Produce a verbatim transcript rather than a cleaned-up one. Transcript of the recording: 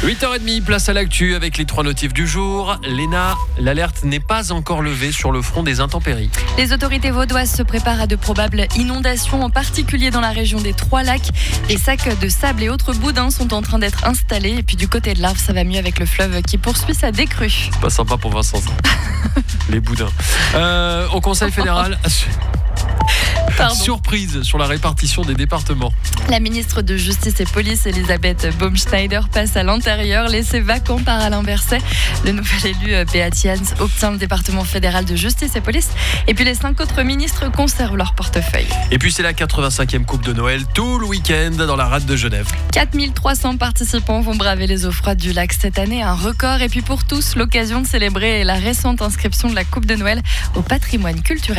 huit heures trente, place à l'actu avec les trois notifs du jour. Léna, l'alerte n'est pas encore levée sur le front des intempéries. Les autorités vaudoises se préparent à de probables inondations, en particulier dans la région des Trois-Lacs. Des sacs de sable et autres boudins sont en train d'être installés. Et puis du côté de l'Arve, ça va mieux avec le fleuve qui poursuit sa décrue. Pas sympa pour Vincent, ça. Les boudins. Euh, au Conseil fédéral... Pardon. Surprise sur la répartition des départements. La ministre de Justice et Police, Elisabeth Baumschneider, passe à l'intérieur, laissé vacant par Alain Berset. Le nouvel élu, Beat Jans, obtient le département fédéral de Justice et Police. Et puis les cinq autres ministres conservent leur portefeuille. Et puis c'est la quatre-vingt-cinquième Coupe de Noël tout le week-end dans la rade de Genève. quatre mille trois cents participants vont braver les eaux froides du lac cette année, un record. Et puis pour tous, l'occasion de célébrer la récente inscription de la Coupe de Noël au patrimoine culturel.